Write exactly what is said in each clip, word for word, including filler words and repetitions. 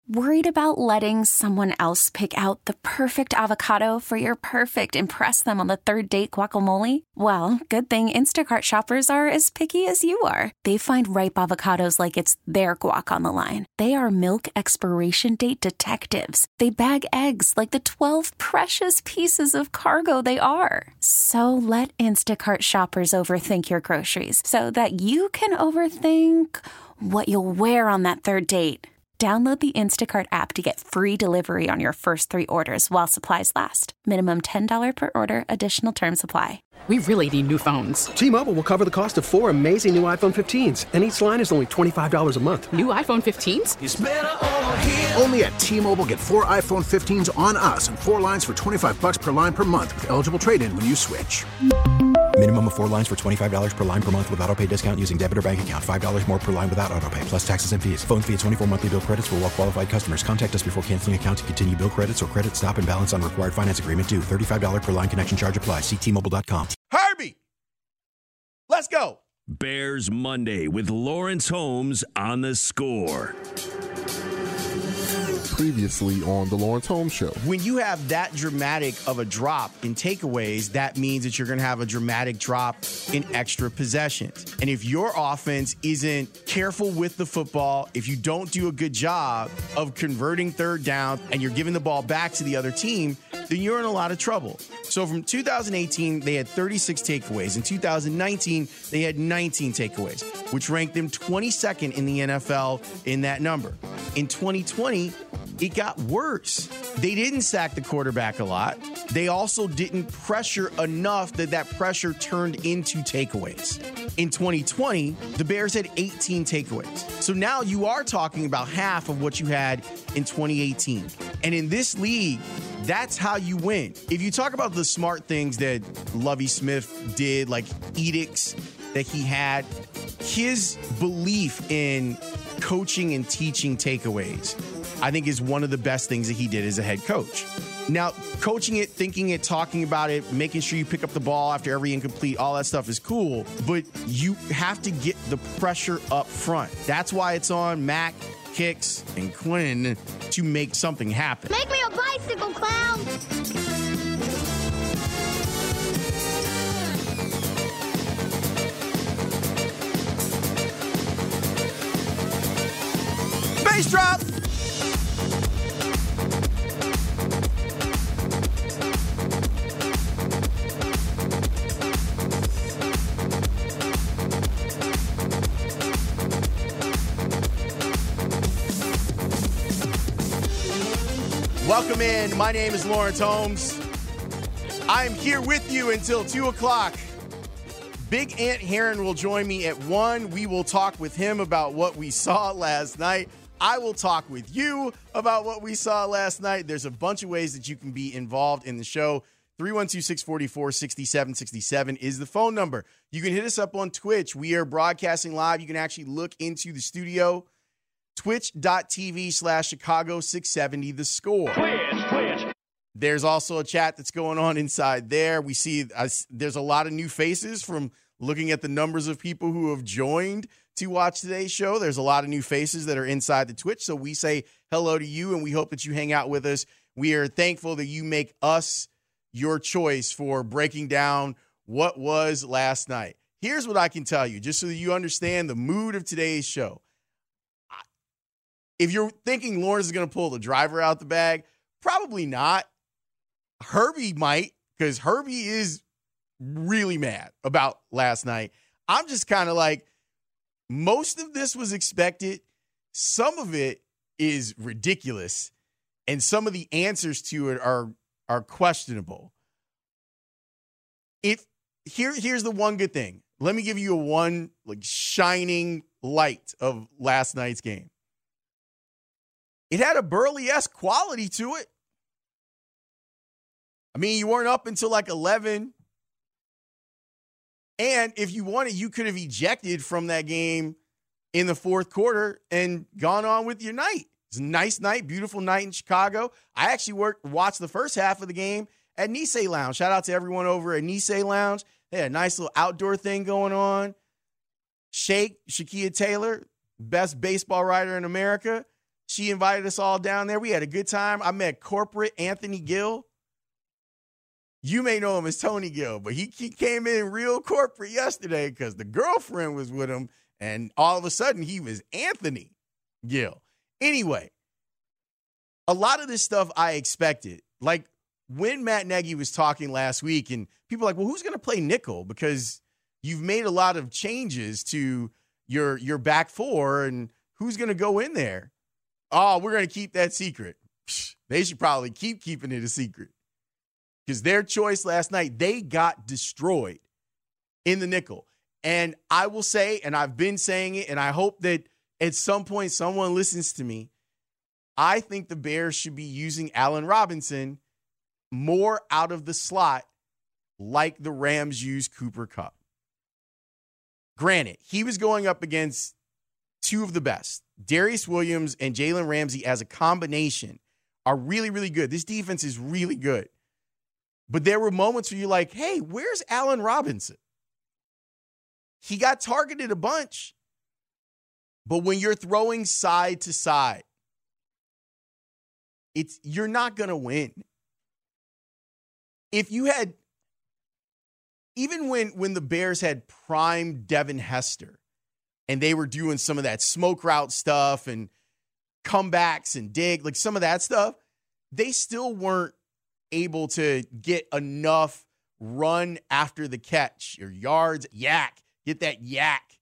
Worried about letting someone else pick out the perfect avocado for your perfect impress them on the third date guacamole? Well, good thing Instacart shoppers are as picky as you are. They find ripe avocados like it's their guac on the line. They are milk expiration date detectives. They bag eggs like the twelve precious pieces of cargo they are. So let Instacart shoppers overthink your groceries so that you can overthink what you'll wear on that third date. Download the Instacart app to get free delivery on your first three orders while supplies last. Minimum ten dollars per order. Additional terms apply. We really need new phones. T-Mobile will cover the cost of four amazing new iPhone fifteens, and each line is only twenty-five dollars a month. New iPhone fifteens? It's better over here. Only at T-Mobile, get four iPhone fifteens on us and four lines for twenty-five dollars per line per month with eligible trade-in when you switch. Minimum of four lines for twenty-five dollars per line per month with autopay discount using debit or bank account. five dollars more per line without autopay, plus taxes and fees. Phone fee at twenty-four monthly bill credits for well-qualified customers. Contact us before canceling account to continue bill credits or credit stop and balance on required finance agreement due. thirty-five dollars per line connection charge applies. See T Mobile dot com. Herbie, let's go. Bears Monday with Lawrence Holmes on The Score. Previously on the Lawrence Holmes Show. When you have that dramatic of a drop in takeaways, that means that you're going to have a dramatic drop in extra possessions. And if your offense isn't careful with the football, if you don't do a good job of converting third down and you're giving the ball back to the other team, then you're in a lot of trouble. So from two thousand eighteen, they had thirty-six takeaways. In two thousand nineteen, they had nineteen takeaways, which ranked them twenty-second in the N F L in that number. In twenty twenty, it got worse. They didn't sack the quarterback a lot. They also didn't pressure enough that that pressure turned into takeaways. In twenty twenty, the Bears had eighteen takeaways. So now you are talking about half of what you had in twenty eighteen. And in this league, that's how you win. If you talk about the smart things that Lovie Smith did, like edicts that he had, his belief in coaching and teaching takeaways, I think, is one of the best things that he did as a head coach. Now, coaching it, thinking it, talking about it, making sure you pick up the ball after every incomplete, all that stuff is cool, but you have to get the pressure up front. That's why it's on Mac, Hicks, and Quinn to make something happen. Make me a bicycle, clown! Bass drop! Welcome in. My name is Lawrence Holmes. I'm here with you until two o'clock. Big Ant Heron will join me at one. We will talk with him about what we saw last night. I will talk with you about what we saw last night. There's a bunch of ways that you can be involved in the show. three one two, six four four, six seven six seven is the phone number. You can hit us up on Twitch. We are broadcasting live. You can actually look into the studio. Twitch.tv slash Chicago 670 The Score. Twitch, Twitch. There's also a chat that's going on inside there. We see uh, there's a lot of new faces from looking at the numbers of people who have joined to watch today's show. There's a lot of new faces that are inside the Twitch. So we say hello to you, and we hope that you hang out with us. We are thankful that you make us your choice for breaking down what was last night. Here's what I can tell you, just so that you understand the mood of today's show. If you're thinking Lawrence is going to pull the driver out the bag, probably not. Herbie might, because Herbie is really mad about last night. I'm just kind of like, most of this was expected. Some of it is ridiculous, and some of the answers to it are, are questionable. If here, here's the one good thing. Let me give you a one like shining light of last night's game. It had a Burley-esque quality to it. I mean, you weren't up until like eleven. And if you wanted, you could have ejected from that game in the fourth quarter and gone on with your night. It's a nice night, beautiful night in Chicago. I actually worked, watched the first half of the game at Nisei Lounge. Shout out to everyone over at Nisei Lounge. They had a nice little outdoor thing going on. Shake, Shakia Taylor, best baseball writer in America. She invited us all down there. We had a good time. I met corporate Anthony Gill. You may know him as Tony Gill, but he, he came in real corporate yesterday because the girlfriend was with him, and all of a sudden he was Anthony Gill. Anyway, a lot of this stuff I expected. Like when Matt Nagy was talking last week, and people were like, well, who's going to play nickel? Because you've made a lot of changes to your, your back four, and who's going to go in there? Oh, we're going to keep that secret. They should probably keep keeping it a secret. Because their choice last night, they got destroyed in the nickel. And I will say, and I've been saying it, and I hope that at some point someone listens to me, I think the Bears should be using Allen Robinson more out of the slot like the Rams use Cooper Kupp. Granted, he was going up against two of the best. Darius Williams and Jalen Ramsey as a combination are really, really good. This defense is really good. But there were moments where you're like, hey, where's Allen Robinson? He got targeted a bunch. But when you're throwing side to side, it's you're not going to win. If you had, even when, when the Bears had prime Devin Hester, and they were doing some of that smoke route stuff and comebacks and dig, like some of that stuff, they still weren't able to get enough run after the catch or yards, yak, get that yak.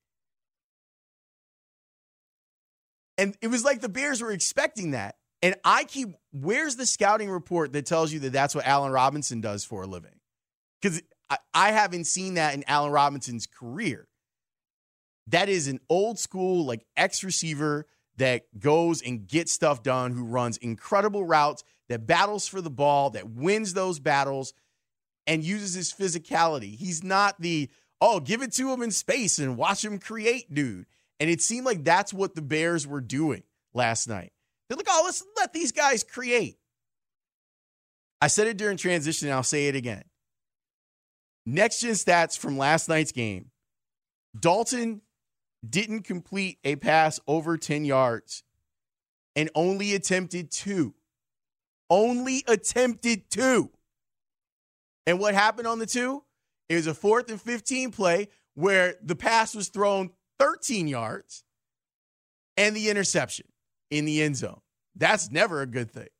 And it was like the Bears were expecting that. And I keep, where's the scouting report that tells you that that's what Allen Robinson does for a living? Because I, I haven't seen that in Allen Robinson's career. That is an old school, like ex-receiver that goes and gets stuff done, who runs incredible routes, that battles for the ball, that wins those battles, and uses his physicality. He's not the, oh, give it to him in space and watch him create, dude. And it seemed like that's what the Bears were doing last night. They're like, oh, let's let these guys create. I said it during transition, and I'll say it again. Next-gen stats from last night's game. Dalton didn't complete a pass over ten yards and only attempted two. Only attempted two. And what happened on the two? It was a fourth and fifteen play where the pass was thrown thirteen yards and the interception in the end zone. That's never a good thing.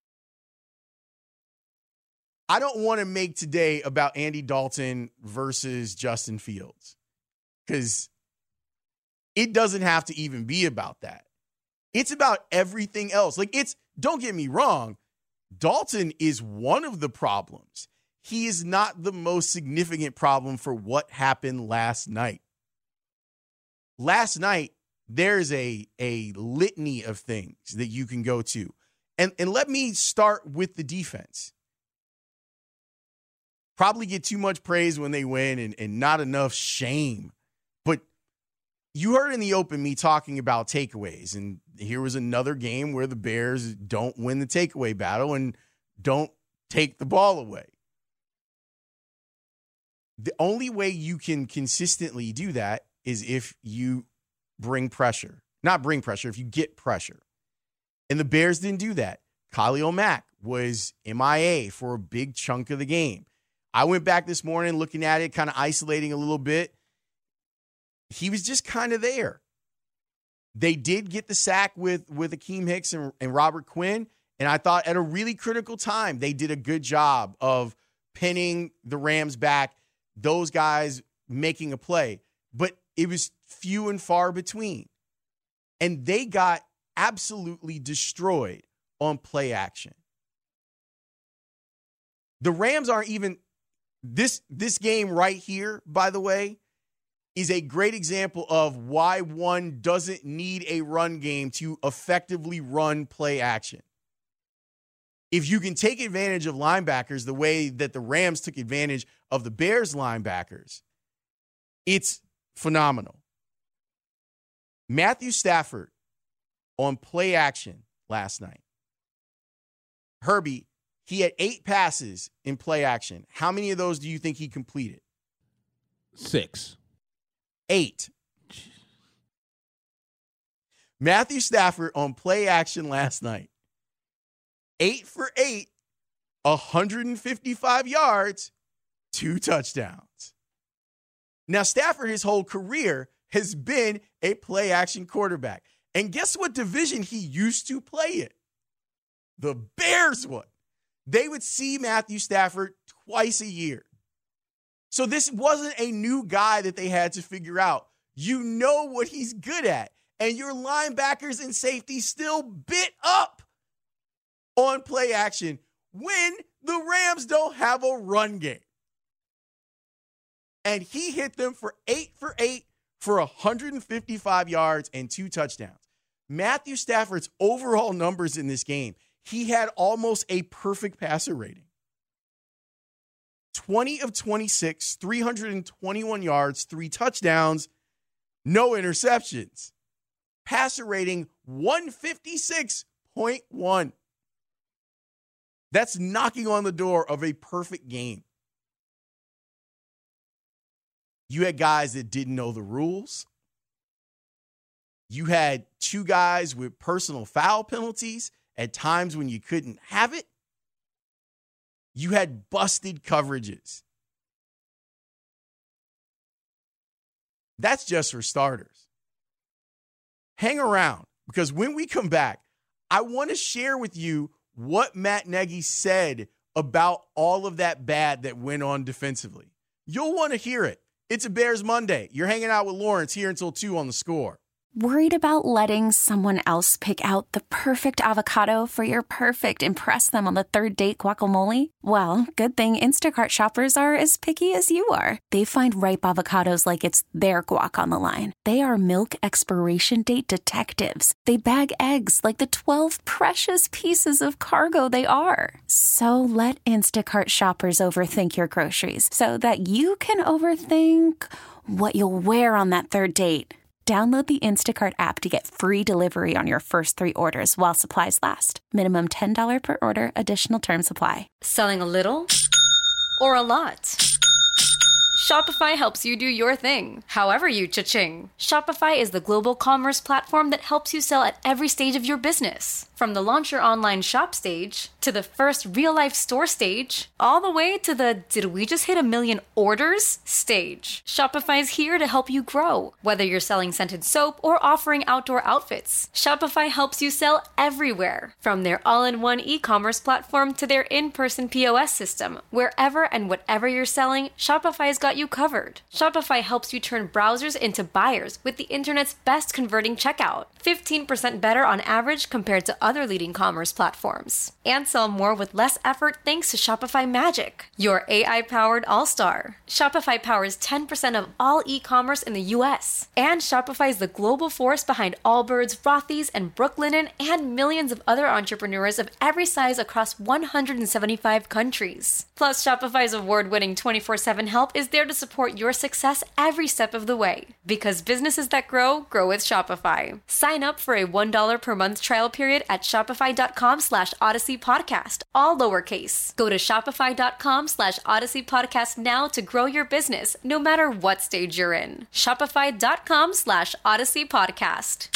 I don't want to make today about Andy Dalton versus Justin Fields, because it doesn't have to even be about that. It's about everything else. Like, it's, don't get me wrong, Dalton is one of the problems. He is not the most significant problem for what happened last night. Last night, there's a, a litany of things that you can go to. And, and let me start with the defense. Probably get too much praise when they win and, and not enough shame. But you heard in the open me talking about takeaways, and here was another game where the Bears don't win the takeaway battle and don't take the ball away. The only way you can consistently do that is if you bring pressure. Not bring pressure, if you get pressure. And the Bears didn't do that. Khalil Mack was M I A for a big chunk of the game. I went back this morning looking at it, kind of isolating a little bit. He was just kind of there. They did get the sack with, with Akeem Hicks and, and Robert Quinn, and I thought at a really critical time, they did a good job of pinning the Rams back, those guys making a play. But it was few and far between. And they got absolutely destroyed on play action. The Rams aren't even... This this game right here, by the way, is a great example of why one doesn't need a run game to effectively run play action. If you can take advantage of linebackers the way that the Rams took advantage of the Bears linebackers, it's phenomenal. Matthew Stafford on play action last night. Herbie, he had eight passes in play action. How many of those do you think he completed? Six. Eight. Matthew Stafford on play action last night. Eight for eight, one hundred fifty-five yards, two touchdowns. Now, Stafford, his whole career, has been a play action quarterback. And guess what division he used to play in? The Bears would. They would see Matthew Stafford twice a year. So this wasn't a new guy that they had to figure out. You know what he's good at. And your linebackers and safeties still bit up on play action when the Rams don't have a run game. And he hit them for eight for eight for one hundred fifty-five yards and two touchdowns. Matthew Stafford's overall numbers in this game, he had almost a perfect passer rating. twenty of twenty-six, three hundred twenty-one yards, three touchdowns, no interceptions. Passer rating one fifty-six point one. That's knocking on the door of a perfect game. You had guys that didn't know the rules. You had two guys with personal foul penalties at times when you couldn't have it. You had busted coverages. That's just for starters. Hang around, because when we come back, I want to share with you what Matt Nagy said about all of that bad that went on defensively. You'll want to hear it. It's a Bears Monday. You're hanging out with Lawrence here until two on The Score. Worried about letting someone else pick out the perfect avocado for your perfect impress them on the third date guacamole? Well, good thing Instacart shoppers are as picky as you are. They find ripe avocados like it's their guac on the line. They are milk expiration date detectives. They bag eggs like the twelve precious pieces of cargo they are. So let Instacart shoppers overthink your groceries so that you can overthink what you'll wear on that third date. Download the Instacart app to get free delivery on your first three orders while supplies last. Minimum ten dollars per order. Additional terms apply. Selling a little or a lot? Shopify helps you do your thing, however you cha-ching. Shopify is the global commerce platform that helps you sell at every stage of your business. From the launch your online shop stage, to the first real-life store stage, all the way to the did we just hit a million orders stage. Shopify is here to help you grow. Whether you're selling scented soap or offering outdoor outfits, Shopify helps you sell everywhere. From their all-in-one e-commerce platform to their in-person P O S system, wherever and whatever you're selling, Shopify's got you covered. Shopify helps you turn browsers into buyers with the internet's best converting checkout. fifteen percent better on average compared to other leading commerce platforms. And sell more with less effort thanks to Shopify Magic, your A I-powered all-star. Shopify powers ten percent of all e-commerce in the U S. And Shopify is the global force behind Allbirds, Rothy's, and Brooklinen, and millions of other entrepreneurs of every size across one hundred seventy-five countries. Plus, Shopify's award-winning twenty-four seven help is there to support your success every step of the way. Because businesses that grow, grow with Shopify. Sign up for a one dollar per month trial period at shopify.com slash Odyssey Podcast, all lowercase. Go to shopify.com slash Odyssey Podcast now to grow your business, no matter what stage you're in. Shopify.com slash Odyssey Podcast.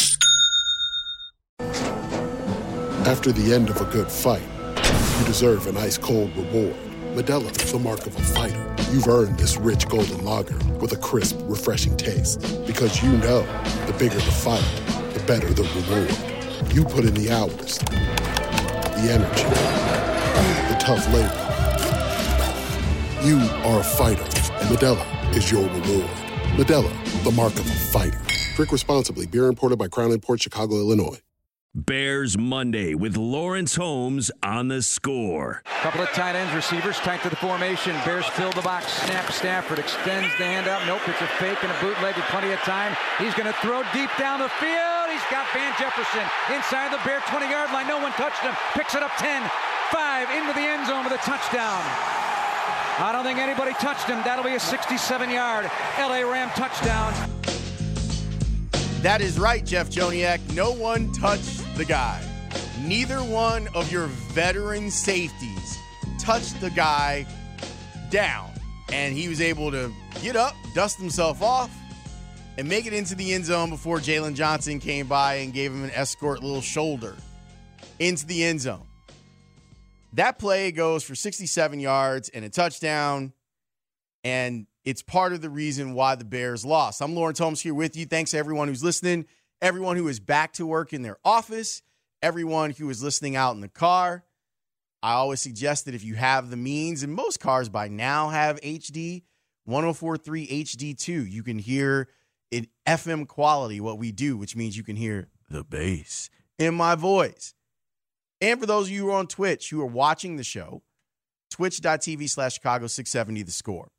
After the end of a good fight, you deserve an ice-cold reward. Modelo is the mark of a fighter. You've earned this rich golden lager with a crisp, refreshing taste. Because you know, the bigger the fight, the better the reward. You put in the hours, the energy, the tough labor. You are a fighter, and Modelo is your reward. Modelo, the mark of a fighter. Drink responsibly. Beer imported by Crown Imports, Chicago, Illinois. Bears Monday with Lawrence Holmes on The Score. Couple of tight ends, receivers tight to the formation. Bears fill the box. Snap. Stafford extends the handout. Nope, it's a fake and a bootleg with plenty of time. He's going to throw deep down the field. He's got Van Jefferson inside the Bear twenty-yard line. No one touched him. Picks it up ten. five into the end zone with a touchdown. I don't think anybody touched him. That'll be a sixty-seven-yard L A Ram touchdown. That is right, Jeff Joniak. No one touched the guy. Neither one of your veteran safeties touched the guy down. And he was able to get up, dust himself off, and make it into the end zone before Jalen Johnson came by and gave him an escort little shoulder into the end zone. That play goes for sixty-seven yards and a touchdown, and it's part of the reason why the Bears lost. I'm Lawrence Holmes here with you. Thanks to everyone who's listening, everyone who is back to work in their office, everyone who is listening out in the car. I always suggest that if you have the means, and most cars by now have H D, one oh four point three H D two, you can hear in F M quality what we do, which means you can hear the bass in my voice. And for those of you who are on Twitch who are watching the show, twitch.tv slash Chicago 670 The Score.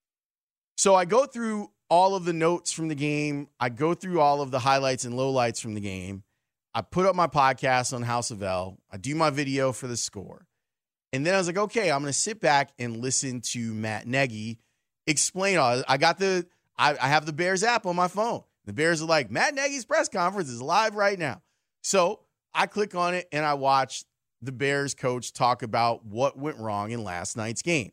So I go through all of the notes from the game. I go through all of the highlights and lowlights from the game. I put up my podcast on House of L. I do my video for The Score. And then I was like, okay, I'm going to sit back and listen to Matt Nagy explain all. I got the, I, I have the Bears app on my phone. The Bears are like, Matt Nagy's press conference is live right now. So I click on it and I watch the Bears coach talk about what went wrong in last night's game.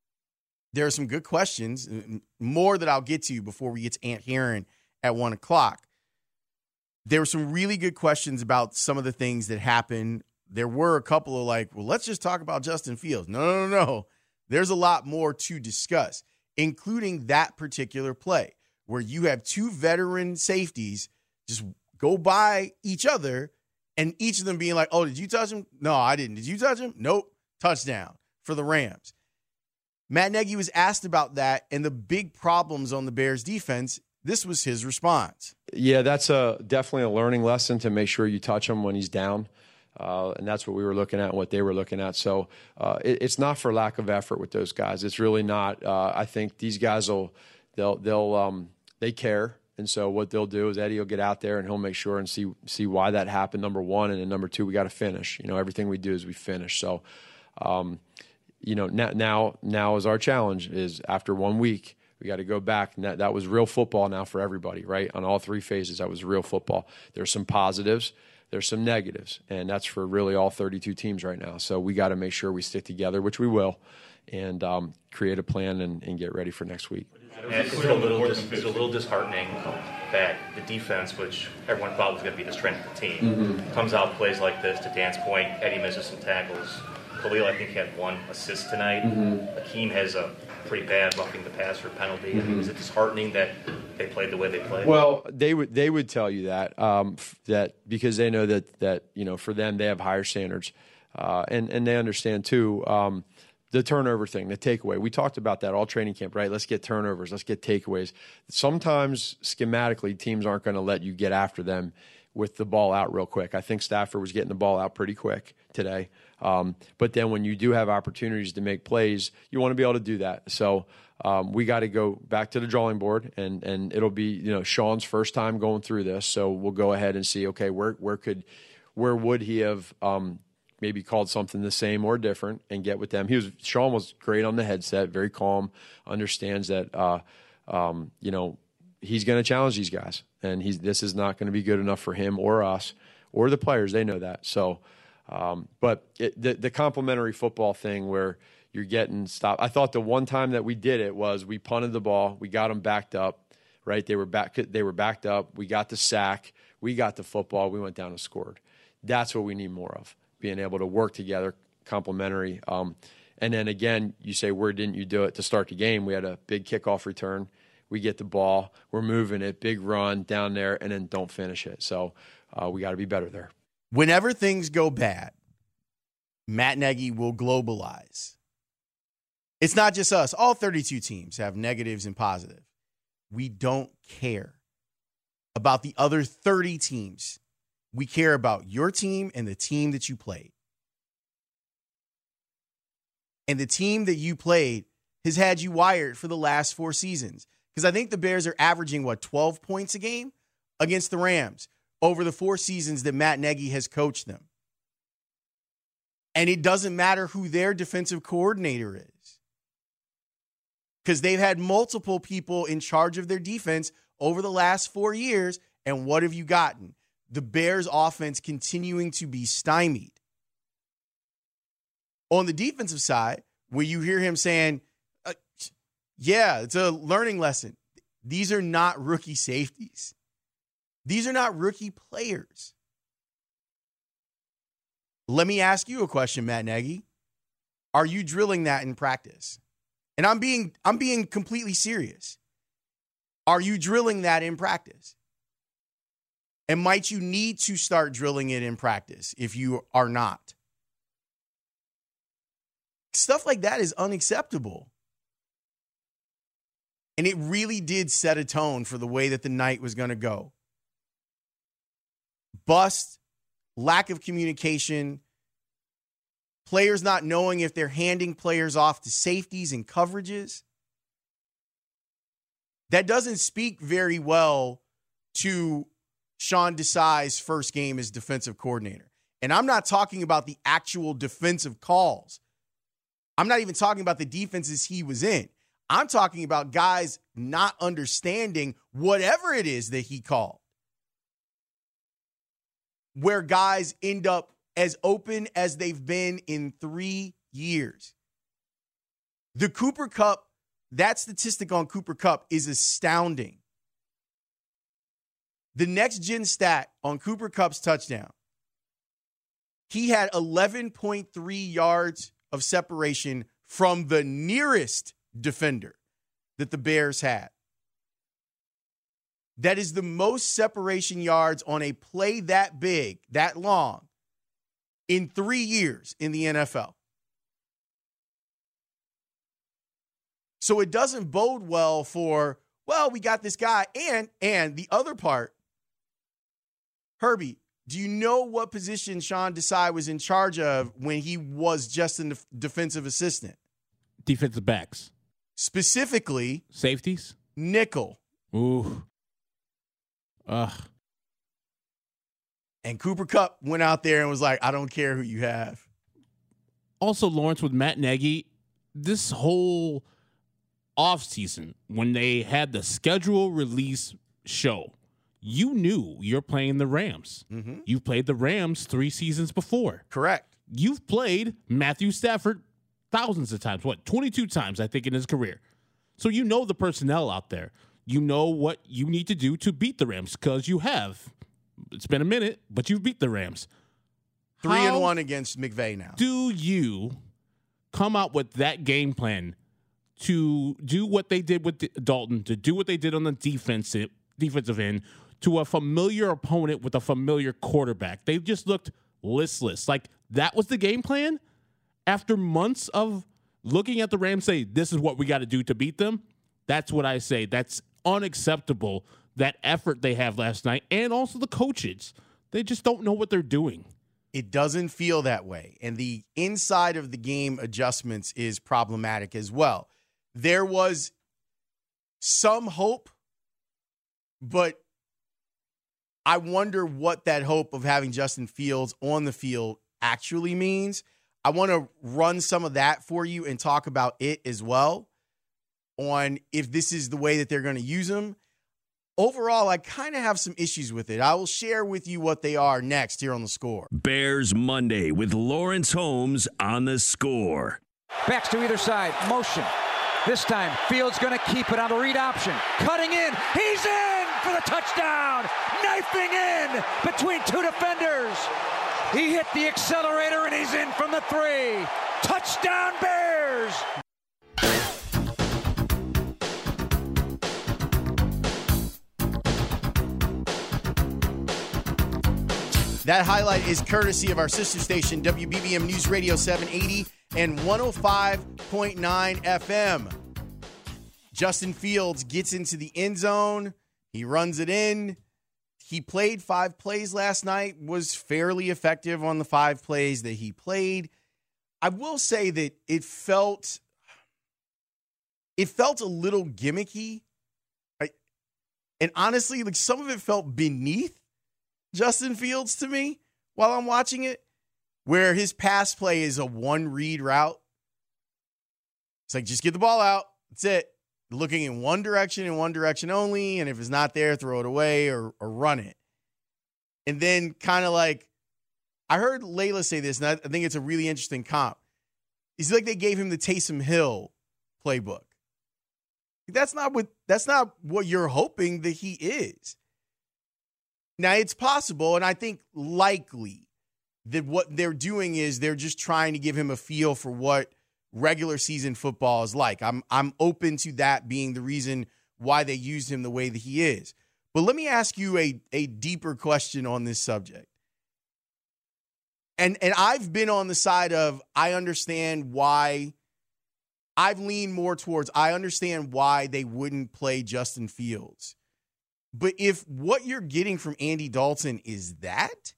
There are some good questions, more that I'll get to before we get to Ant Heron at one o'clock. There were some really good questions about some of the things that happened. There were a couple of like, well, let's just talk about Justin Fields. No, no, no, no. There's a lot more to discuss, including that particular play where you have two veteran safeties just go by each other and each of them being like, oh, did you touch him? No, I didn't. Did you touch him? Nope. Touchdown for the Rams. Matt Nagy was asked about that and the big problems on the Bears defense. This was his response. Yeah, that's a definitely a learning lesson to make sure you touch him when he's down. Uh, and that's what we were looking at and what they were looking at. So uh, it, it's not for lack of effort with those guys. It's really not. Uh, I think these guys will, they'll, they'll, um, they care. And so what they'll do is Eddie will get out there and he'll make sure and see see why that happened, number one. And then number two, we got to finish. You know, everything we do is we finish. So, um, you know, now, now now is our challenge is after one week, we got to go back. And that, that was real football now for everybody, right? On all three phases, that was real football. There's some positives. There's some negatives. And that's for really all thirty-two teams right now. So we got to make sure we stick together, which we will, and um, create a plan and, and get ready for next week. And it's a little, dis- it's a little disheartening that the defense, which everyone thought was going to be the strength of the team, mm-hmm. comes out plays like this. To Dan's point, Eddie misses some tackles. Khalil, I think, had one assist tonight. Mm-hmm. Akeem has a pretty bad roughing the passer penalty. Mm-hmm. I mean, is it disheartening that they played the way they played? Well, they would they would tell you that um, that because they know that that you know for them they have higher standards, uh, and and they understand too. Um, The turnover thing, the takeaway. We talked about that all training camp, right? Let's get turnovers. Let's get takeaways. Sometimes schematically, teams aren't going to let you get after them with the ball out real quick. I think Stafford was getting the ball out pretty quick today. Um, but then when you do have opportunities to make plays, you want to be able to do that. So um, we got to go back to the drawing board, and and it'll be you know Sean's first time going through this. So we'll go ahead and see, okay, where where could where would he have um, maybe called something the same or different and get with them. He was Sean was great on the headset, very calm, understands that uh, um, you know he's going to challenge these guys, and he's this is not going to be good enough for him or us or the players. They know that. So, um, but it, the the complimentary football thing where you're getting stopped. I thought the one time that we did it was we punted the ball, we got them backed up, right? They were back. They were backed up. We got the sack. We got the football. We went down and scored. That's what we need more of. Being able to work together, complementary. Um, and then again, you say, where didn't you do it to start the game? We had a big kickoff return. We get the ball. We're moving it, big run down there, and then don't finish it. So uh, we got to be better there. Whenever things go bad, Matt Nagy will globalize. It's not just us. All thirty-two teams have negatives and positives. We don't care about the other thirty teams. We care about your team and the team that you played. And the team that you played has had you wired for the last four seasons. Because I think the Bears are averaging, what, twelve points a game against the Rams over the four seasons that Matt Nagy has coached them. And it doesn't matter who their defensive coordinator is. Because they've had multiple people in charge of their defense over the last four years. And what have you gotten? The Bears' offense continuing to be stymied. On the defensive side, where you hear him saying, uh, yeah, it's a learning lesson. these are not rookie safeties. These are not rookie players. Let me ask you a question, Matt Nagy. Are you drilling that in practice? And I'm being I'm being completely serious. Are you drilling that in practice? And might you need to start drilling it in practice if you are not? Stuff like that is unacceptable. And it really did set a tone for the way that the night was going to go. Bust, lack of communication, players not knowing if they're handing players off to safeties and coverages. That doesn't speak very well to Sean Desai's first game as defensive coordinator. And I'm not talking about the actual defensive calls. I'm not even talking about the defenses he was in. I'm talking about guys not understanding whatever it is that he called. Where guys end up as open as they've been in three years. The Cooper Kupp, that statistic on Cooper Kupp is astounding. The next gen stat on Cooper Kupp's touchdown, he had eleven point three yards of separation from the nearest defender that the Bears had. That is the most separation yards on a play that big, that long, in three years in the N F L. So it doesn't bode well for, well, we got this guy. And, and the other part, Herbie, do you know what position Sean Desai was in charge of when he was just a defensive assistant? Defensive backs. Specifically. Safeties? Nickel. Ooh. Ugh. And Cooper Kupp went out there and was like, I don't care who you have. Also, Lawrence, with Matt Nagy, this whole offseason, when they had the schedule release show, you knew you're playing the Rams. Mm-hmm. You've played the Rams three seasons before. Correct. You've played Matthew Stafford thousands of times. What, twenty-two times, I think, in his career. So you know the personnel out there. You know what you need to do to beat the Rams because you have. It's been a minute, but you've beat the Rams. Three How and one against McVay now. Do you come out with that game plan to do what they did with Dalton, to do what they did on the defensive defensive end, to a familiar opponent with a familiar quarterback? They just looked listless. Like, that was the game plan? After months of looking at the Rams, say, this is what we got to do to beat them? That's what I say. That's unacceptable, that effort they have last night, and also the coaches. They just don't know what they're doing. It doesn't feel that way. And the inside of the game adjustments is problematic as well. There was some hope, but I wonder what that hope of having Justin Fields on the field actually means. I want to run some of that for you and talk about it as well, on if this is the way that they're going to use him. Overall, I kind of have some issues with it. I will share with you what they are next here on The Score. Bears Monday with Lawrence Holmes on The Score. Backs to either side. Motion. This time, Fields going to keep it on the read option. Cutting in. He's in for the touchdown. Knifing in between two defenders. He hit the accelerator, and he's in from the three. Touchdown, Bears! That highlight is courtesy of our sister station, W B B M News Radio seven eighty and one oh five point nine F M. Justin Fields gets into the end zone. He runs it in. He played five plays last night, was fairly effective on the five plays that he played. I will say that it felt, it felt a little gimmicky. I, and honestly, like, some of it felt beneath Justin Fields to me while I'm watching it, where his pass play is a one read route. It's like, just get the ball out. That's it. Looking in one direction and one direction only. And if it's not there, throw it away or, or run it. And then kind of like, I heard Layla say this, and I, I think it's a really interesting comp. It's like they gave him the Taysom Hill playbook. That's not what that's not what you're hoping that he is. Now, it's possible, and I think likely, that what they're doing is they're just trying to give him a feel for what regular season football is like. I'm I'm open to that being the reason why they used him the way that he is. But let me ask you a, a deeper question on this subject. And and I've been on the side of I understand why. I've leaned more towards I understand why they wouldn't play Justin Fields. But if what you're getting from Andy Dalton is that,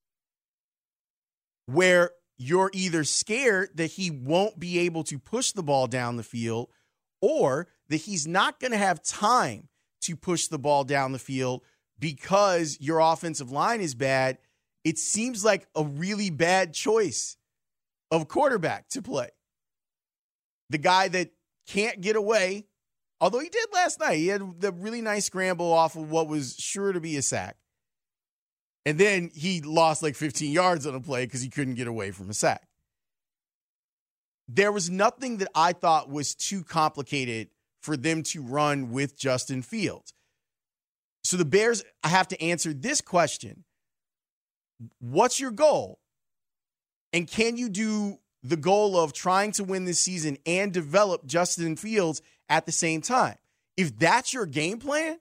where you're either scared that he won't be able to push the ball down the field or that he's not going to have time to push the ball down the field because your offensive line is bad, it seems like a really bad choice of quarterback to play. The guy that can't get away, although he did last night. He had the really nice scramble off of what was sure to be a sack. And then he lost like fifteen yards on a play because he couldn't get away from a sack. There was nothing that I thought was too complicated for them to run with Justin Fields. So the Bears have to answer this question. What's your goal? And can you do the goal of trying to win this season and develop Justin Fields at the same time? If that's your game plan,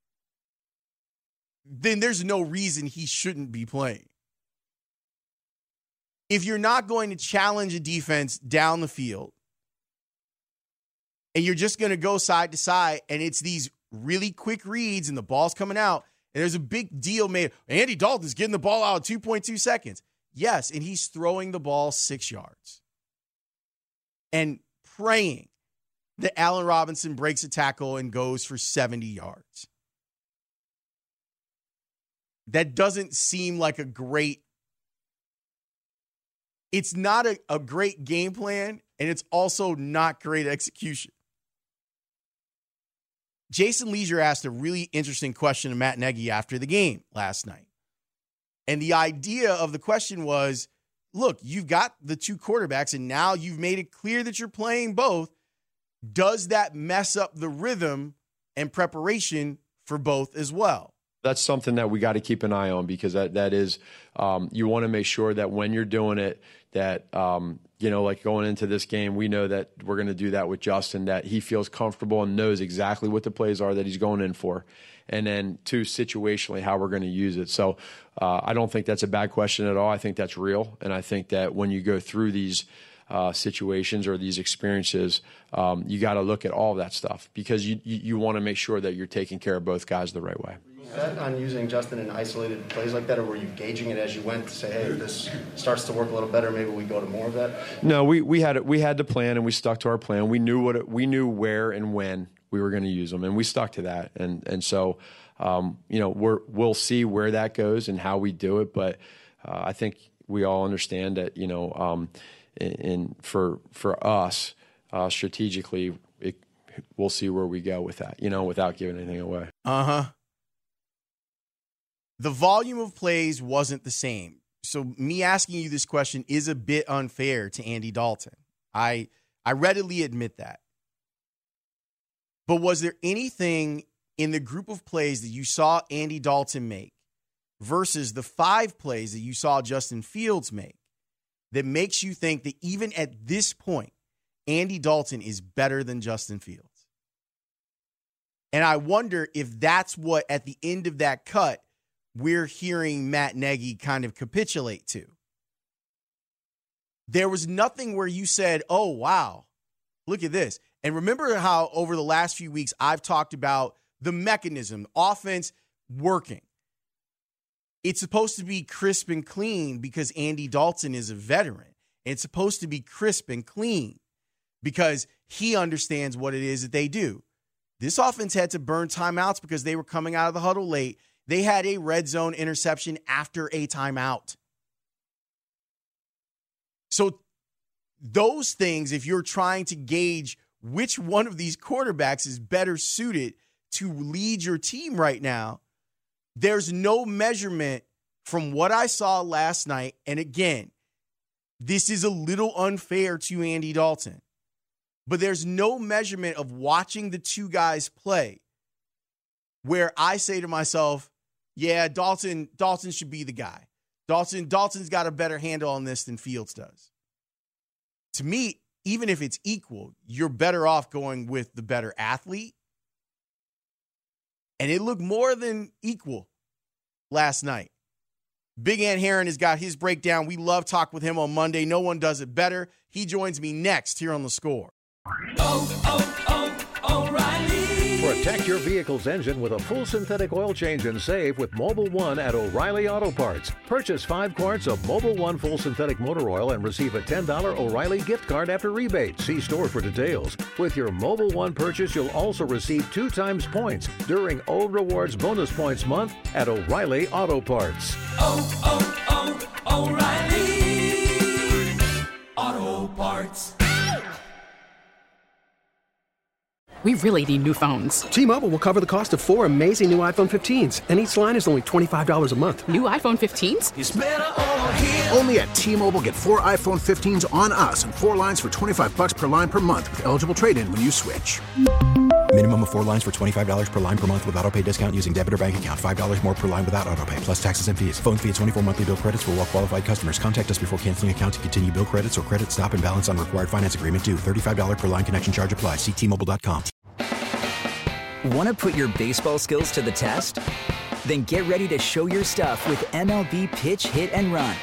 then there's no reason he shouldn't be playing. If you're not going to challenge a defense down the field and you're just going to go side to side and it's these really quick reads and the ball's coming out and there's a big deal made, Andy Dalton's getting the ball out in two point two seconds. Yes, and he's throwing the ball six yards and praying that Allen Robinson breaks a tackle and goes for seventy yards. That doesn't seem like a great, it's not a, a great game plan, and it's also not great execution. Jason Leisure asked a really interesting question to Matt Nagy after the game last night. And the idea of the question was, look, you've got the two quarterbacks, and now you've made it clear that you're playing both. Does that mess up the rhythm and preparation for both as well? That's something that we got to keep an eye on because that that is, um, you want to make sure that when you're doing it, that, um, you know, like going into this game, we know that we're going to do that with Justin, that he feels comfortable and knows exactly what the plays are that he's going in for. And then, two, situationally, how we're going to use it. So uh, I don't think that's a bad question at all. I think that's real. And I think that when you go through these uh, situations or these experiences, um, you got to look at all of that stuff because you, you, you want to make sure that you're taking care of both guys the right way. That on using Justin in isolated plays like that, or were you gauging it as you went to say, hey, if this starts to work a little better, maybe we go to more of that? No, we we had we had the plan and we stuck to our plan. We knew what it, we knew where and when we were going to use them, and we stuck to that. And and so, um, you know, we're we'll see where that goes and how we do it. But uh, I think we all understand that, you know, um, in, in for for us uh, strategically, it, we'll see where we go with that. You know, without giving anything away. Uh huh. The volume of plays wasn't the same. So me asking you this question is a bit unfair to Andy Dalton. I I readily admit that. But was there anything in the group of plays that you saw Andy Dalton make versus the five plays that you saw Justin Fields make that makes you think that even at this point, Andy Dalton is better than Justin Fields? And I wonder if that's what, at the end of that cut, we're hearing Matt Nagy kind of capitulate to. There was nothing where you said, oh, wow, look at this. And remember how over the last few weeks I've talked about the mechanism, offense working. It's supposed to be crisp and clean because Andy Dalton is a veteran. It's supposed to be crisp and clean because he understands what it is that they do. This offense had to burn timeouts because they were coming out of the huddle late. They had a red zone interception after a timeout. So those things, if you're trying to gauge which one of these quarterbacks is better suited to lead your team right now, there's no measurement from what I saw last night. And again, this is a little unfair to Andy Dalton. But there's no measurement of watching the two guys play where I say to myself, yeah, Dalton, Dalton should be the guy. Dalton, Dalton's got a better handle on this than Fields does. To me, even if it's equal, you're better off going with the better athlete. And it looked more than equal last night. Big Ant Heron has got his breakdown. We love Talk with him on Monday. No one does it better. He joins me next here on The Score. Oh, oh, oh, O'Reilly. Protect your vehicle's engine with a full synthetic oil change and save with Mobil one at O'Reilly Auto Parts. Purchase five quarts of Mobil one full synthetic motor oil and receive a ten dollars O'Reilly gift card after rebate. See store for details. With your Mobil one purchase, you'll also receive two times points during O Rewards Bonus Points Month at O'Reilly Auto Parts. Oh, oh, oh, O'Reilly Auto Parts. We really need new phones. T-Mobile will cover the cost of four amazing new iPhone fifteens, and each line is only twenty-five dollars a month. New iPhone fifteens? It's better over here. Only at T-Mobile, get four iPhone fifteens on us and four lines for twenty-five bucks per line per month with eligible trade-in when you switch. Minimum of four lines for twenty-five dollars per line per month with autopay discount using debit or bank account. five dollars more per line without autopay, plus taxes and fees. Phone fee at twenty-four monthly bill credits for well-qualified customers. Contact us before canceling account to continue bill credits or credit stop and balance on required finance agreement due. thirty-five dollars per line connection charge applies. See T Mobile dot com. Want to put your baseball skills to the test? Then get ready to show your stuff with M L B Pitch, Hit, and Run.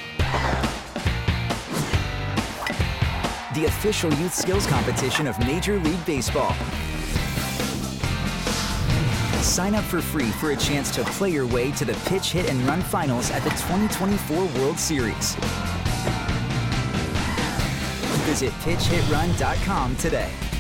The official youth skills competition of Major League Baseball. Sign up for free for a chance to play your way to the Pitch, Hit, and Run finals at the twenty twenty-four World Series. Visit pitch hit run dot com today.